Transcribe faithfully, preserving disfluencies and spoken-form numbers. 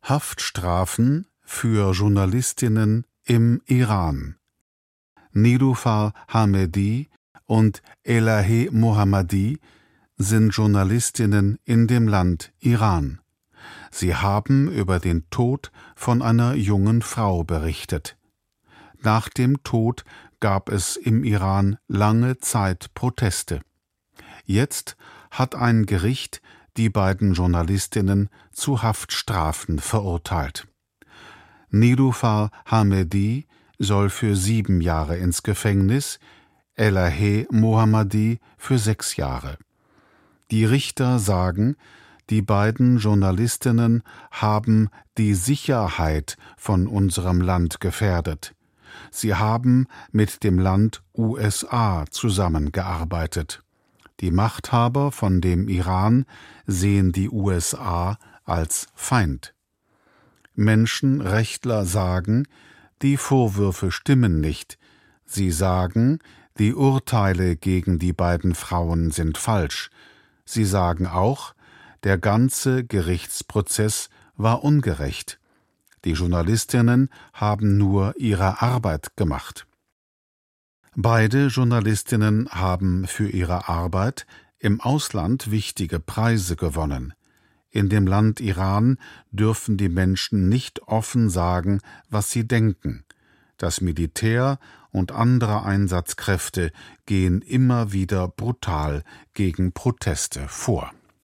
Haftstrafen für Journalistinnen im Iran. Niloufar Hamedi und Elahe Mohammadi sind Journalistinnen in dem Land Iran. Sie haben über den Tod von einer jungen Frau berichtet. Nach dem Tod gab es im Iran lange Zeit Proteste. Jetzt hat ein Gericht die beiden Journalistinnen zu Haftstrafen verurteilt. Niloufar Hamedi soll für sieben Jahre ins Gefängnis, Elahe Mohammadi für sechs Jahre. Die Richter sagen, die beiden Journalistinnen haben die Sicherheit von unserem Land gefährdet. Sie haben mit dem Land U S A zusammengearbeitet. Die Machthaber von dem Iran sehen die U S A als Feind. Menschenrechtler sagen, die Vorwürfe stimmen nicht. Sie sagen, die Urteile gegen die beiden Frauen sind falsch. Sie sagen auch, der ganze Gerichtsprozess war ungerecht. Die Journalistinnen haben nur ihre Arbeit gemacht. Beide Journalistinnen haben für ihre Arbeit im Ausland wichtige Preise gewonnen. In dem Land Iran dürfen die Menschen nicht offen sagen, was sie denken. Das Militär und andere Einsatzkräfte gehen immer wieder brutal gegen Proteste vor.